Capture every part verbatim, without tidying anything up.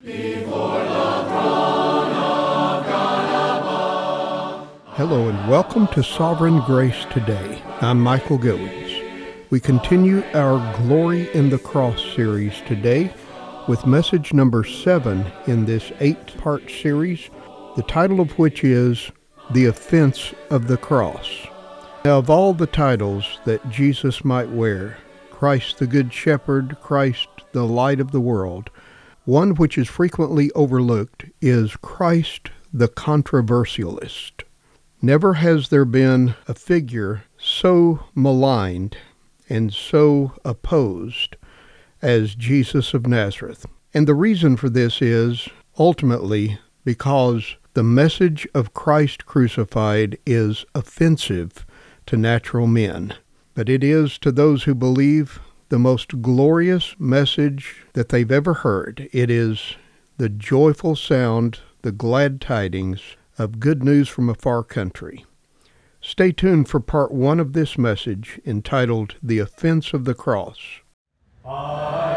Hello and welcome to Sovereign Grace Today. I'm Michael Goins. We continue our Glory in the Cross series today with message number seven in this eight-part series, the title of which is The Offense of the Cross. Now, of all the titles that Jesus might wear, Christ the Good Shepherd, Christ the Light of the World, one which is frequently overlooked is Christ the Controversialist. Never has there been a figure so maligned and so opposed as Jesus of Nazareth. And the reason for this is ultimately because the message of Christ crucified is offensive to natural men. But it is to those who believe the most glorious message that they've ever heard. It is the joyful sound, the glad tidings of good news from a far country. Stay tuned for part one of this message entitled The Offense of the Cross. I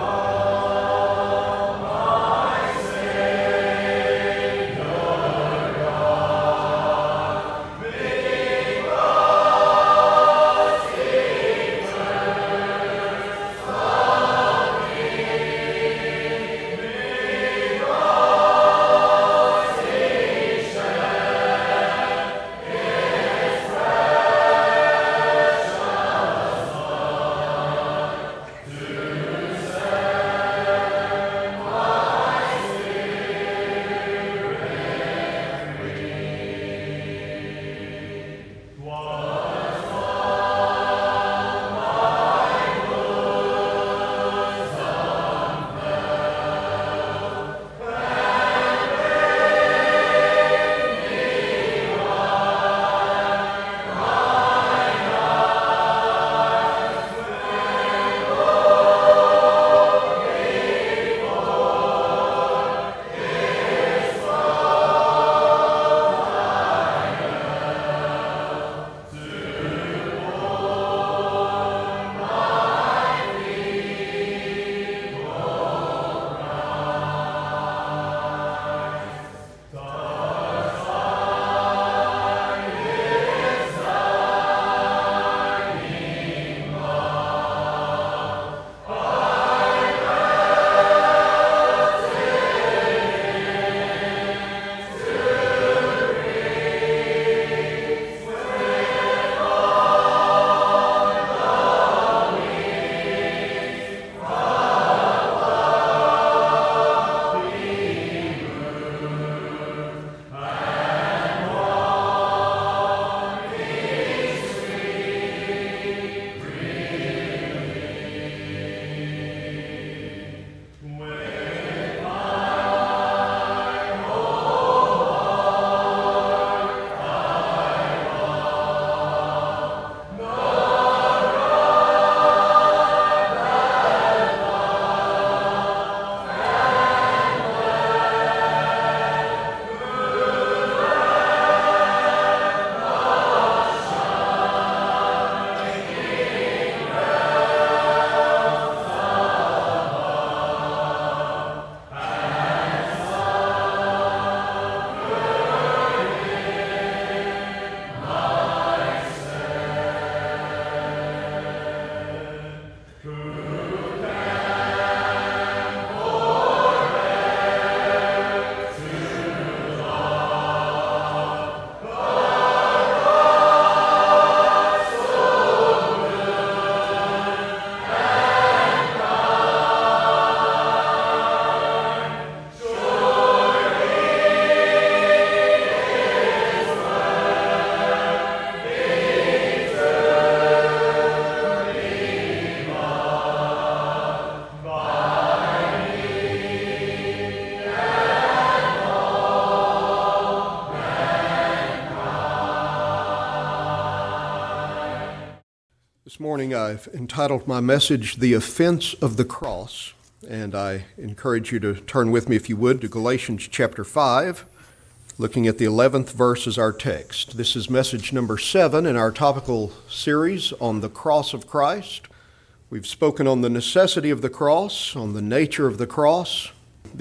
This morning I've entitled my message, The Offense of the Cross, and I encourage you to turn with me, if you would, to Galatians chapter five, looking at the eleventh verse as our text. This is message number seven in our topical series on the cross of Christ. We've spoken on the necessity of the cross, on the nature of the cross, the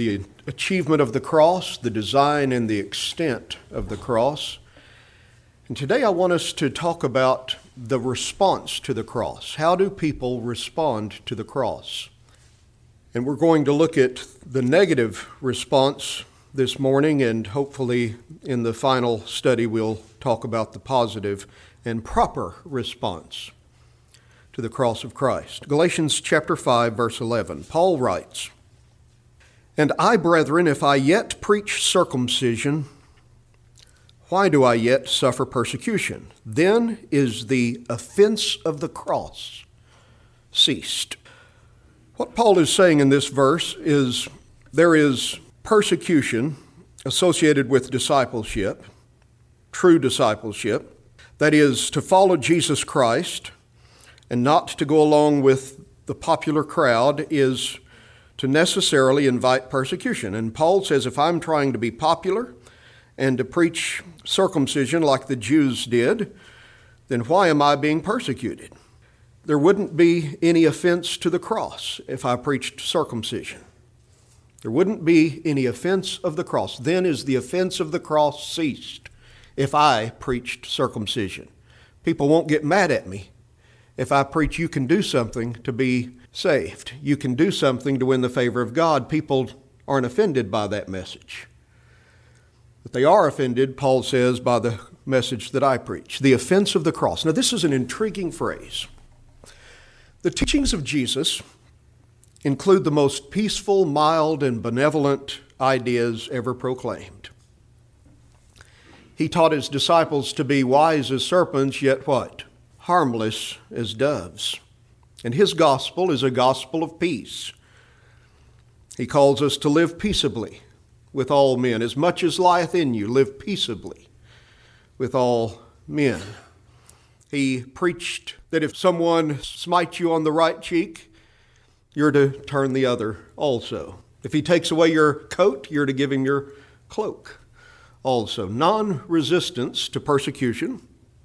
achievement of the cross, the design and the extent of the cross. And today I want us to talk about the response to the cross. How do people respond to the cross? And we're going to look at the negative response this morning, and hopefully in the final study we'll talk about the positive and proper response to the cross of Christ. Galatians chapter five, verse eleven, Paul writes, "And I, brethren, if I yet preach circumcision, why do I yet suffer persecution? Then is the offense of the cross ceased." What Paul is saying in this verse is there is persecution associated with discipleship, true discipleship, that is to follow Jesus Christ and not to go along with the popular crowd is to necessarily invite persecution. And Paul says, if I'm trying to be popular and to preach circumcision like the Jews did, then why am I being persecuted? There wouldn't be any offense to the cross if I preached circumcision. There wouldn't be any offense of the cross. Then is the offense of the cross ceased if I preached circumcision. People won't get mad at me if I preach you can do something to be saved. You can do something to win the favor of God. People aren't offended by that message. But they are offended, Paul says, by the message that I preach. The offense of the cross. Now this is an intriguing phrase. The teachings of Jesus include the most peaceful, mild, and benevolent ideas ever proclaimed. He taught his disciples to be wise as serpents, yet what? Harmless as doves. And his gospel is a gospel of peace. He calls us to live peaceably with all men. As much as lieth in you, live peaceably with all men. He preached that if someone smites you on the right cheek, you're to turn the other also. If he takes away your coat, you're to give him your cloak also. Non-resistance to persecution.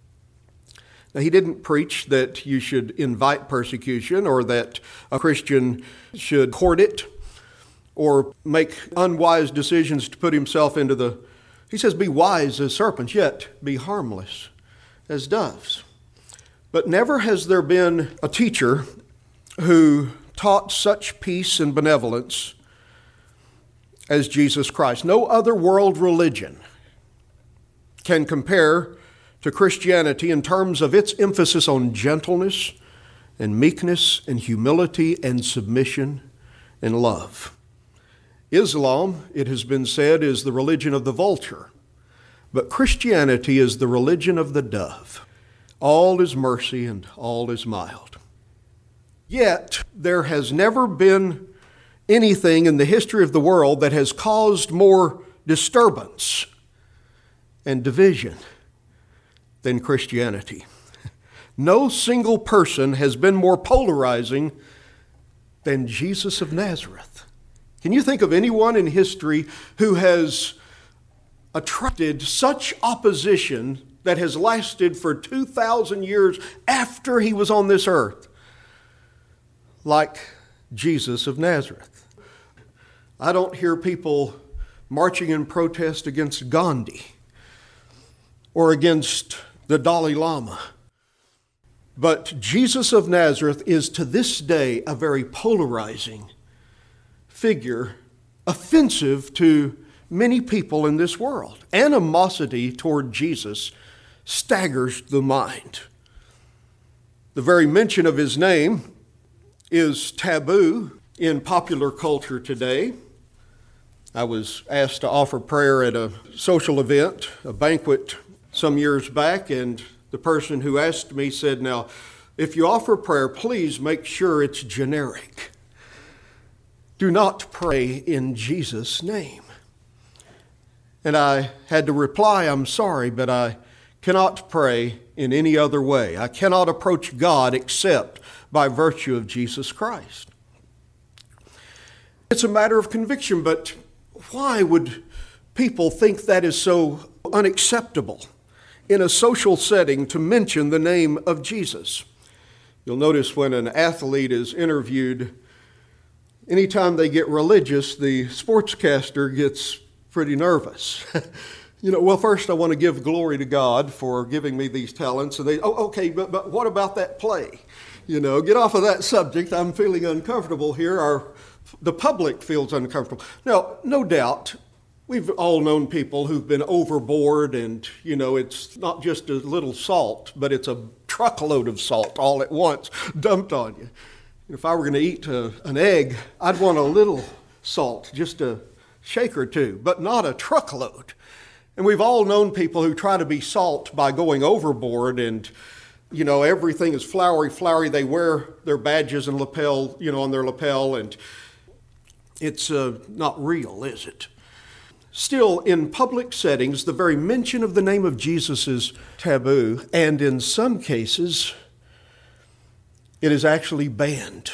Now, he didn't preach that you should invite persecution or that a Christian should court it or make unwise decisions to put himself into the... He says, be wise as serpents, yet be harmless as doves. But never has there been a teacher who taught such peace and benevolence as Jesus Christ. No other world religion can compare to Christianity in terms of its emphasis on gentleness and meekness and humility and submission and love. Islam, it has been said, is the religion of the vulture, but Christianity is the religion of the dove. All is mercy and all is mild. Yet, there has never been anything in the history of the world that has caused more disturbance and division than Christianity. No single person has been more polarizing than Jesus of Nazareth. Can you think of anyone in history who has attracted such opposition that has lasted for two thousand years after he was on this earth? Like Jesus of Nazareth. I don't hear people marching in protest against Gandhi or against the Dalai Lama. But Jesus of Nazareth is to this day a very polarizing figure, offensive to many people in this world. Animosity toward Jesus staggers the mind. The very mention of his name is taboo in popular culture today. I was asked to offer prayer at a social event, a banquet some years back, and the person who asked me said, now, if you offer prayer, please make sure it's generic. Do not pray in Jesus' name. And I had to reply, I'm sorry, but I cannot pray in any other way. I cannot approach God except by virtue of Jesus Christ. It's a matter of conviction, but why would people think that is so unacceptable in a social setting to mention the name of Jesus? You'll notice when an athlete is interviewed anytime they get religious, the sportscaster gets pretty nervous. You know, well, first I want to give glory to God for giving me these talents. And they, oh, okay, but, but what about that play? You know, get off of that subject. I'm feeling uncomfortable here. Our, the public feels uncomfortable. Now, no doubt, we've all known people who've been overboard and, you know, it's not just a little salt, but it's a truckload of salt all at once dumped on you. If I were going to eat a, an egg, I'd want a little salt, just a shake or two, but not a truckload. And we've all known people who try to be salt by going overboard and, you know, everything is flowery, flowery. They wear their badges and lapel, you know, on their lapel, and it's uh, not real, is it? Still, in public settings, the very mention of the name of Jesus is taboo, and in some cases, it is actually banned.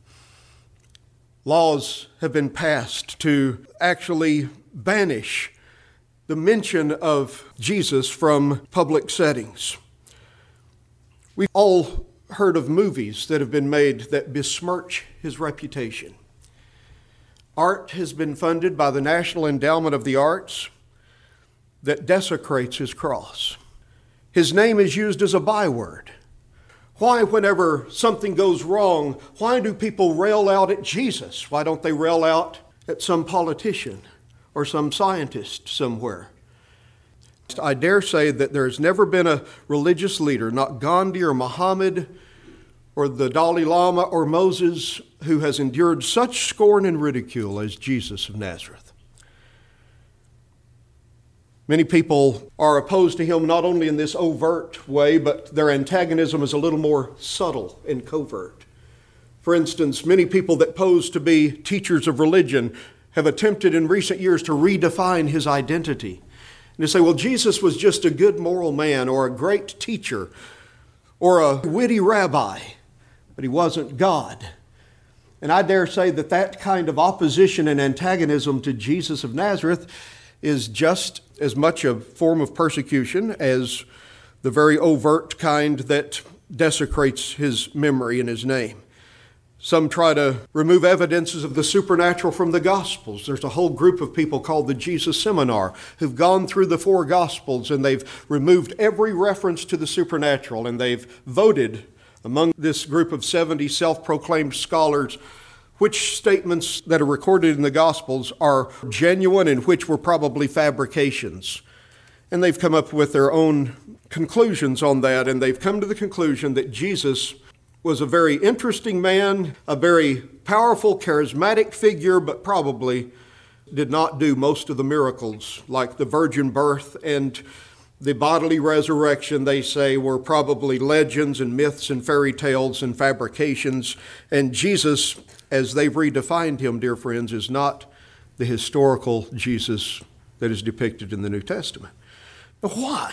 Laws have been passed to actually banish the mention of Jesus from public settings. We've all heard of movies that have been made that besmirch his reputation. Art has been funded by the National Endowment of the Arts that desecrates his cross. His name is used as a byword. Why, whenever something goes wrong, why do people rail out at Jesus? Why don't they rail out at some politician or some scientist somewhere? I dare say that there's never been a religious leader, not Gandhi or Muhammad or the Dalai Lama or Moses, who has endured such scorn and ridicule as Jesus of Nazareth. Many people are opposed to him not only in this overt way, but their antagonism is a little more subtle and covert. For instance, many people that pose to be teachers of religion have attempted in recent years to redefine his identity. And they say, well, Jesus was just a good moral man or a great teacher or a witty rabbi, but he wasn't God. And I dare say that that kind of opposition and antagonism to Jesus of Nazareth is just as much a form of persecution as the very overt kind that desecrates his memory and his name. Some try to remove evidences of the supernatural from the Gospels. There's a whole group of people called the Jesus Seminar who've gone through the four Gospels and they've removed every reference to the supernatural, and they've voted among this group of seventy self-proclaimed scholars which statements that are recorded in the Gospels are genuine and which were probably fabrications. And they've come up with their own conclusions on that, and they've come to the conclusion that Jesus was a very interesting man, a very powerful, charismatic figure, but probably did not do most of the miracles, like the virgin birth and the bodily resurrection, they say, were probably legends and myths and fairy tales and fabrications. And Jesus, as they've redefined him, dear friends, is not the historical Jesus that is depicted in the New Testament. Now, why?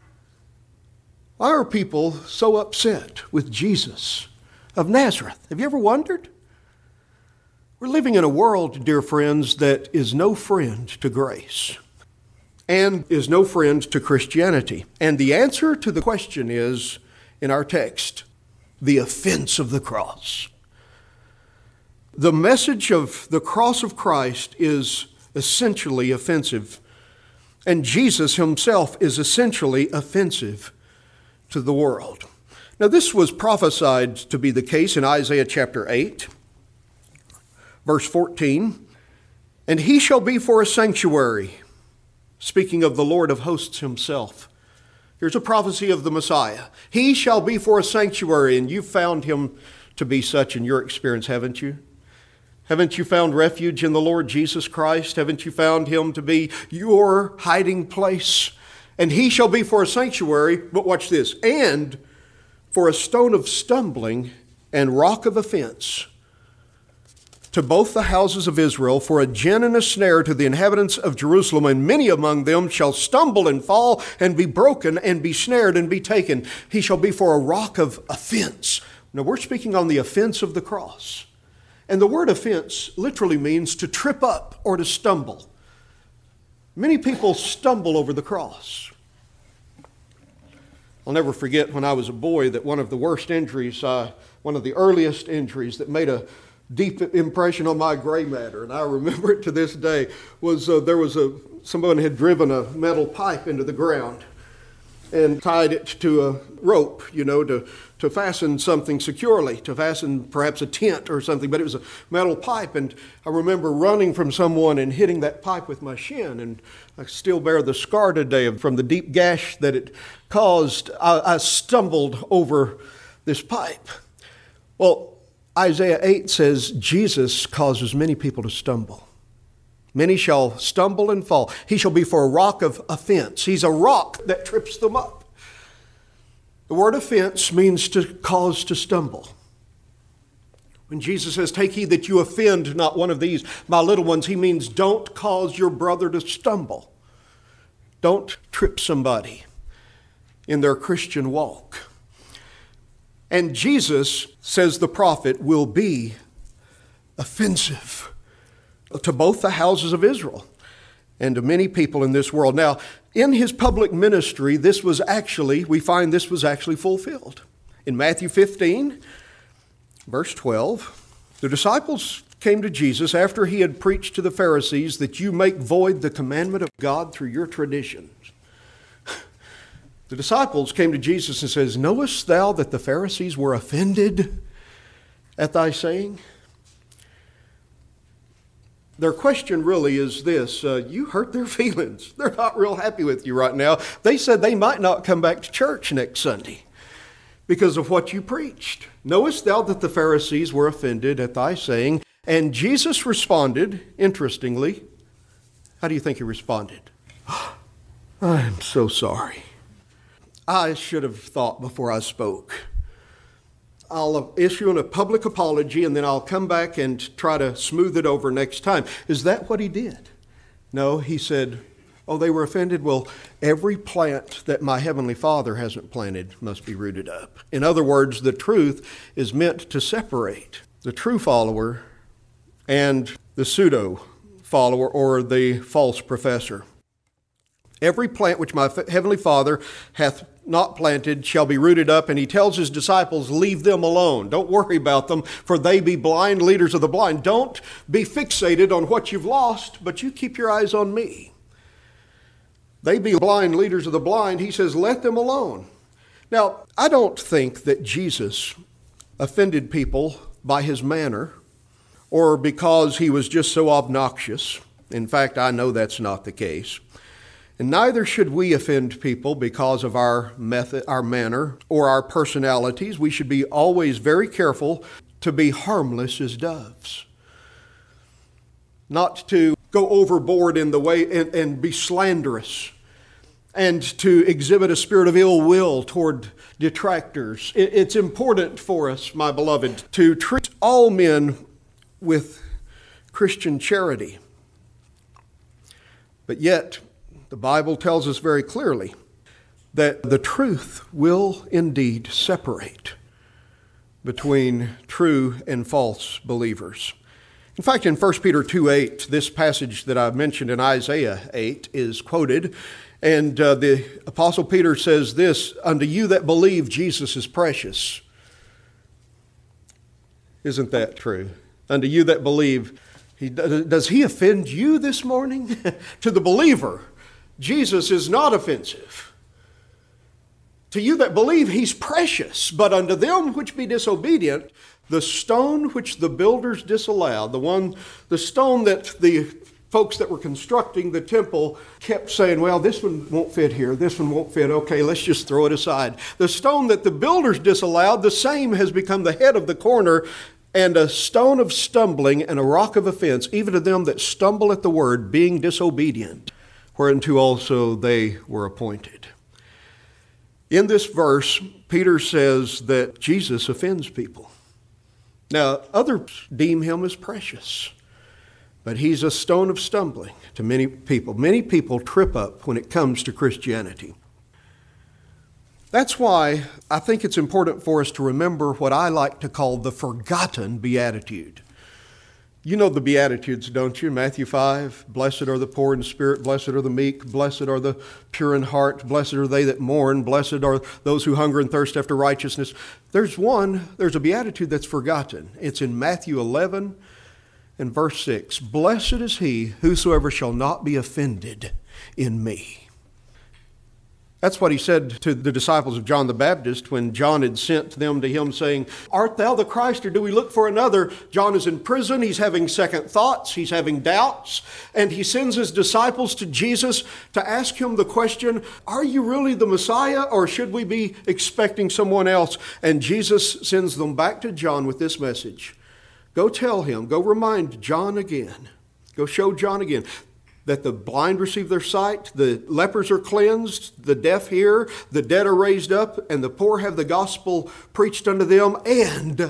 Why are people so upset with Jesus of Nazareth? Have you ever wondered? We're living in a world, dear friends, that is no friend to grace and is no friend to Christianity. And the answer to the question is, in our text, the offense of the cross. The message of the cross of Christ is essentially offensive, and Jesus himself is essentially offensive to the world. Now, this was prophesied to be the case in Isaiah chapter eight, verse fourteen. And he shall be for a sanctuary, speaking of the Lord of hosts himself. Here's a prophecy of the Messiah. He shall be for a sanctuary, and you've found him to be such in your experience, haven't you? Haven't you found refuge in the Lord Jesus Christ? Haven't you found him to be your hiding place? And he shall be for a sanctuary, but watch this, and for a stone of stumbling and rock of offense to both the houses of Israel, for a gin and a snare to the inhabitants of Jerusalem, and many among them shall stumble and fall and be broken and be snared and be taken. He shall be for a rock of offense. Now, we're speaking on the offense of the cross. And the word offense literally means to trip up or to stumble. Many people stumble over the cross. I'll never forget when I was a boy that one of the worst injuries, uh, one of the earliest injuries that made a deep impression on my gray matter, and I remember it to this day, was uh, there was a, someone had driven a metal pipe into the ground and tied it to a rope, you know, to, to fasten something securely, to fasten perhaps a tent or something, but it was a metal pipe. And I remember running from someone and hitting that pipe with my shin, and I still bear the scar today from the deep gash that it caused. I, I stumbled over this pipe. Well, Isaiah eight says Jesus causes many people to stumble. Many shall stumble and fall. He shall be for a rock of offense. He's a rock that trips them up. The word offense means to cause to stumble. When Jesus says, take heed that you offend not one of these, my little ones, he means don't cause your brother to stumble. Don't trip somebody in their Christian walk. And Jesus, says the prophet, will be offensive to both the houses of Israel and to many people in this world. Now, in his public ministry, this was actually, we find this was actually fulfilled. In Matthew fifteen, verse twelve, the disciples came to Jesus after he had preached to the Pharisees that you make void the commandment of God through your traditions. The disciples came to Jesus and says, knowest thou that the Pharisees were offended at thy saying? Their question really is this, uh, you hurt their feelings. They're not real happy with you right now. They said they might not come back to church next Sunday because of what you preached. Knowest thou that the Pharisees were offended at thy saying? And Jesus responded, interestingly, how do you think he responded? I am so sorry. I should have thought before I spoke. I'll issue a public apology and then I'll come back and try to smooth it over next time. Is that what he did? No, he said, oh, they were offended? Well, every plant that my heavenly Father hasn't planted must be rooted up. In other words, the truth is meant to separate the true follower and the pseudo follower or the false professor. Every plant which my heavenly Father hath not planted shall be rooted up, and he tells his disciples, leave them alone. Don't worry about them, for they be blind leaders of the blind. Don't be fixated on what you've lost, but you keep your eyes on me. They be blind leaders of the blind. He says, let them alone. Now, I don't think that Jesus offended people by his manner or because he was just so obnoxious. In fact, I know that's not the case. And neither should we offend people because of our method, our manner, or our personalities. We should be always very careful to be harmless as doves. Not to go overboard in the way and, and be slanderous and to exhibit a spirit of ill will toward detractors. It, it's important for us, my beloved, to treat all men with Christian charity. But yet, the Bible tells us very clearly that the truth will indeed separate between true and false believers. In fact, in First Peter two eight, this passage that I mentioned in Isaiah eight is quoted, and uh, the Apostle Peter says this, unto you that believe Jesus is precious. Isn't that true? Unto you that believe. He, does he offend you this morning? To the believer, Jesus is not offensive. To you that believe, he's precious. But unto them which be disobedient, the stone which the builders disallowed, the one, the stone that the folks that were constructing the temple kept saying, well, this one won't fit here, this one won't fit, okay, let's just throw it aside. The stone that the builders disallowed, the same has become the head of the corner, and a stone of stumbling and a rock of offense, even to them that stumble at the word, being disobedient, whereunto also they were appointed. In this verse, Peter says that Jesus offends people. Now, others deem him as precious, but he's a stone of stumbling to many people. Many people trip up when it comes to Christianity. That's why I think it's important for us to remember what I like to call the forgotten beatitude. You know the Beatitudes, don't you? Matthew five, blessed are the poor in spirit, blessed are the meek, blessed are the pure in heart, blessed are they that mourn, blessed are those who hunger and thirst after righteousness. There's one, there's a Beatitude that's forgotten. It's in Matthew eleven and verse six. Blessed is he whosoever shall not be offended in me. That's what he said to the disciples of John the Baptist when John had sent them to him saying, art thou the Christ, or do we look for another? John is in prison. He's having second thoughts. He's having doubts. And he sends his disciples to Jesus to ask him the question, are you really the Messiah, or should we be expecting someone else? And Jesus sends them back to John with this message. Go tell him, go remind John again, go show John again that the blind receive their sight, the lepers are cleansed, the deaf hear, the dead are raised up, and the poor have the gospel preached unto them. And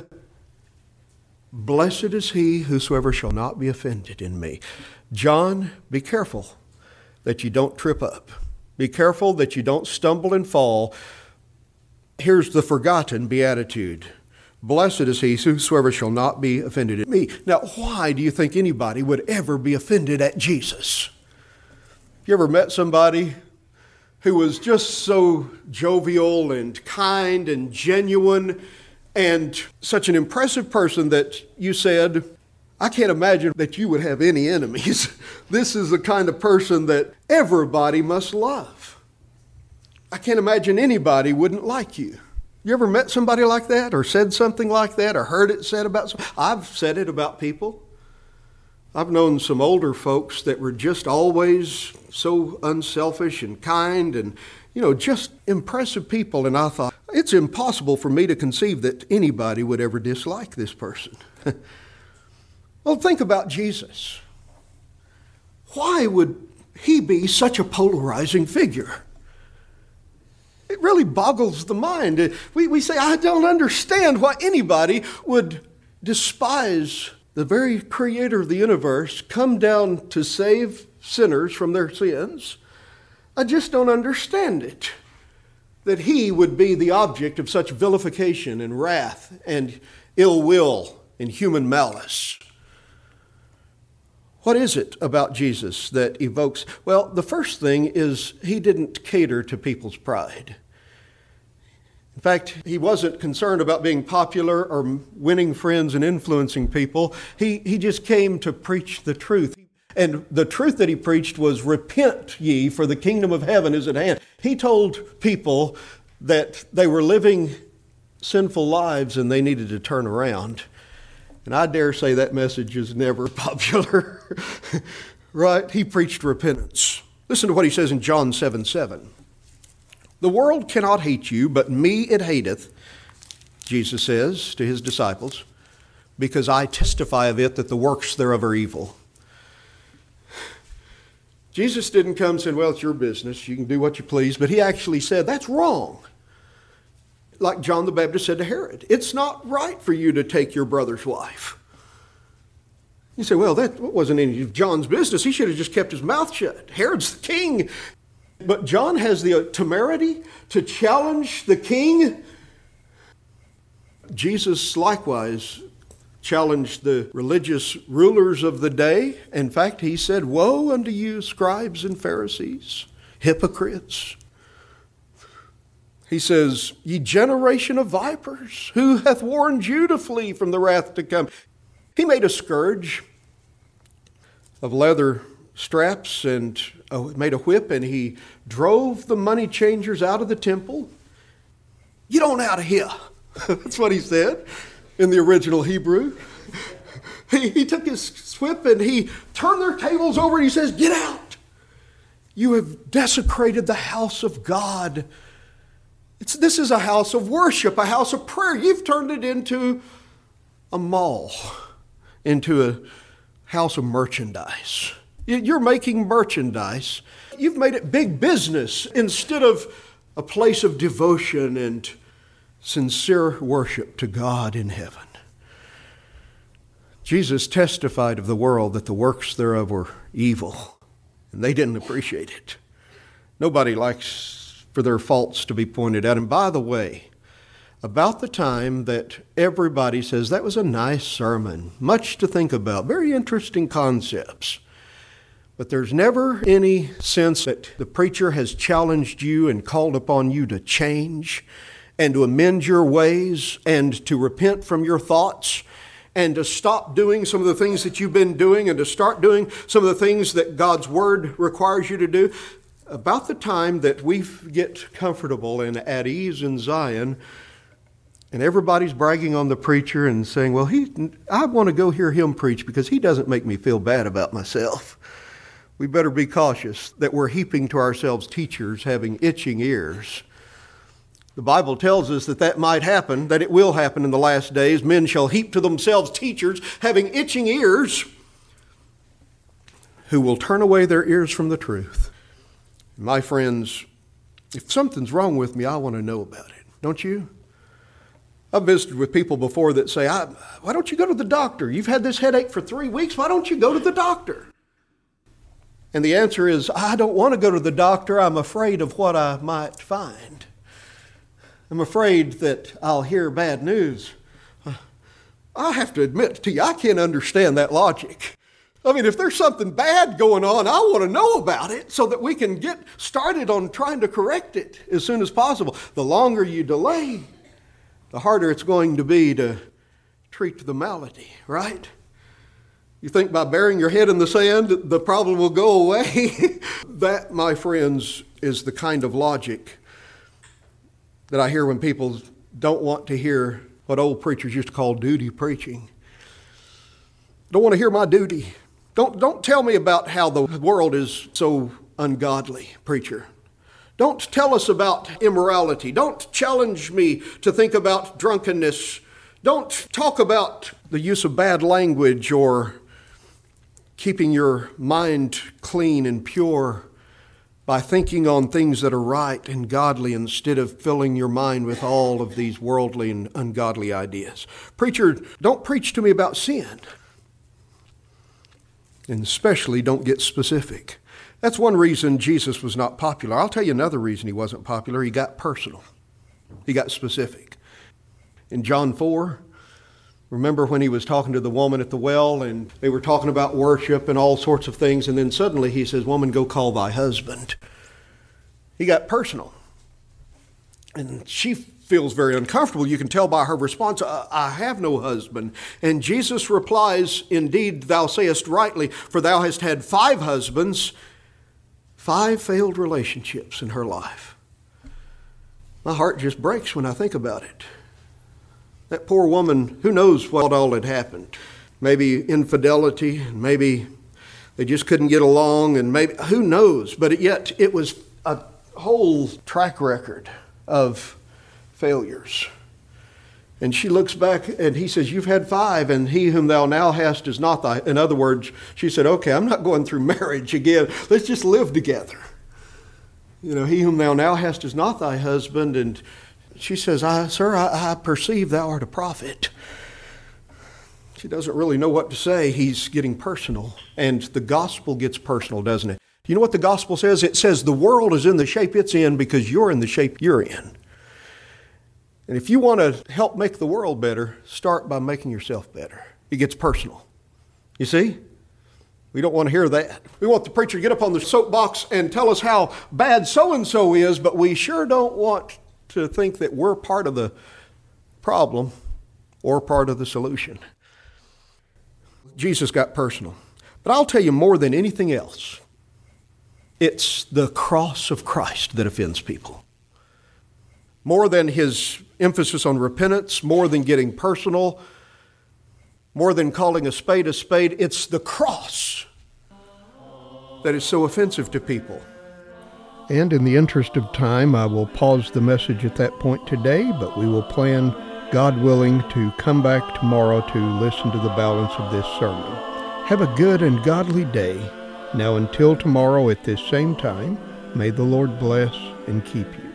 blessed is he whosoever shall not be offended in me. John, be careful that you don't trip up. Be careful that you don't stumble and fall. Here's the forgotten beatitude. Blessed is he whosoever shall not be offended at me. Now, why do you think anybody would ever be offended at Jesus? You ever met somebody who was just so jovial and kind and genuine and such an impressive person that you said, I can't imagine that you would have any enemies. This is the kind of person that everybody must love. I can't imagine anybody wouldn't like you. You ever met somebody like that, or said something like that, or heard it said about some? I've said it about people. I've known some older folks that were just always so unselfish and kind and, you know, just impressive people. And I thought, it's impossible for me to conceive that anybody would ever dislike this person. Well, think about Jesus. Why would he be such a polarizing figure? It really boggles the mind. We, we say, I don't understand why anybody would despise the very creator of the universe, come down to save sinners from their sins. I just don't understand it, that he would be the object of such vilification and wrath and ill will and human malice. What is it about Jesus that evokes? Well, the first thing is he didn't cater to people's pride. In fact, he wasn't concerned about being popular or winning friends and influencing people. He, he just came to preach the truth. And the truth that he preached was, repent ye, for the kingdom of heaven is at hand. He told people that they were living sinful lives and they needed to turn around. And I dare say that message is never popular, right? He preached repentance. Listen to what he says in John seven seven. The world cannot hate you, but me it hateth, Jesus says to his disciples, because I testify of it that the works thereof are evil. Jesus didn't come and say, well, it's your business, you can do what you please, but he actually said, that's wrong. Like John the Baptist said to Herod, it's not right for you to take your brother's wife. You say, well, that wasn't any of John's business. He should have just kept his mouth shut. Herod's the king. But John has the temerity to challenge the king. Jesus likewise challenged the religious rulers of the day. In fact, he said, woe unto you, scribes and Pharisees, hypocrites. He says, ye generation of vipers, who hath warned you to flee from the wrath to come? He made a scourge of leather straps and uh, made a whip, and he drove the money changers out of the temple. Get on out of here. That's what he said in the original Hebrew. He, he took his whip and he turned their tables over and he says, get out. You have desecrated the house of God. It's, this is a house of worship, a house of prayer. You've turned it into a mall, into a house of merchandise. You're making merchandise. You've made it big business instead of a place of devotion and sincere worship to God in heaven. Jesus testified of the world that the works thereof were evil, and they didn't appreciate it. Nobody likes for their faults to be pointed out. And by the way, about the time that everybody says, that was a nice sermon, much to think about, very interesting concepts. But there's never any sense that the preacher has challenged you and called upon you to change and to amend your ways and to repent from your thoughts and to stop doing some of the things that you've been doing and to start doing some of the things that God's Word requires you to do. About the time that we get comfortable and at ease in Zion, and everybody's bragging on the preacher and saying, well, he, I want to go hear him preach because he doesn't make me feel bad about myself. We better be cautious that we're heaping to ourselves teachers having itching ears. The Bible tells us that that might happen, that it will happen in the last days. Men shall heap to themselves teachers having itching ears who will turn away their ears from the truth. My friends, if something's wrong with me, I want to know about it. Don't you? I've visited with people before that say, I, why don't you go to the doctor? You've had this headache for three weeks. Why don't you go to the doctor? And the answer is, I don't want to go to the doctor. I'm afraid of what I might find. I'm afraid that I'll hear bad news. I have to admit to you, I can't understand that logic. I mean, if there's something bad going on, I want to know about it so that we can get started on trying to correct it as soon as possible. The longer you delay, the harder it's going to be to treat the malady, right? You think by burying your head in the sand, the problem will go away? That, my friends, is the kind of logic that I hear when people don't want to hear what old preachers used to call duty preaching. Don't want to hear my duty. Don't, don't tell me about how the world is so ungodly, preacher. Don't tell us about immorality. Don't challenge me to think about drunkenness. Don't talk about the use of bad language or keeping your mind clean and pure by thinking on things that are right and godly instead of filling your mind with all of these worldly and ungodly ideas. Preacher, don't preach to me about sin. And especially don't get specific. That's one reason Jesus was not popular. I'll tell you another reason he wasn't popular. He got personal. He got specific. In John four, remember when he was talking to the woman at the well and they were talking about worship and all sorts of things, and then suddenly he says, woman, go call thy husband. He got personal. And she feels very uncomfortable. You can tell by her response, I, I have no husband. And Jesus replies, indeed, thou sayest rightly, for thou hast had five husbands. Five failed relationships in her life. My heart just breaks when I think about it. That poor woman, who knows what all had happened? Maybe infidelity, maybe they just couldn't get along, and maybe, who knows? But yet it was a whole track record of failures. And she looks back and he says, you've had five, and he whom thou now hast is not thy. In other words, she said, okay, I'm not going through marriage again. Let's just live together. You know, he whom thou now hast is not thy husband. And she says, I, sir, I, I perceive thou art a prophet. She doesn't really know what to say. He's getting personal. And the gospel gets personal, doesn't it? You know what the gospel says? It says the world is in the shape it's in because you're in the shape you're in. And if you want to help make the world better, start by making yourself better. It gets personal. You see? We don't want to hear that. We want the preacher to get up on the soapbox and tell us how bad so-and-so is, but we sure don't want to think that we're part of the problem or part of the solution. Jesus got personal. But I'll tell you more than anything else, it's the cross of Christ that offends people. More than his emphasis on repentance, more than getting personal, more than calling a spade a spade, it's the cross that is so offensive to people. And in the interest of time, I will pause the message at that point today, but we will plan, God willing, to come back tomorrow to listen to the balance of this sermon. Have a good and godly day. Now until tomorrow at this same time, may the Lord bless and keep you.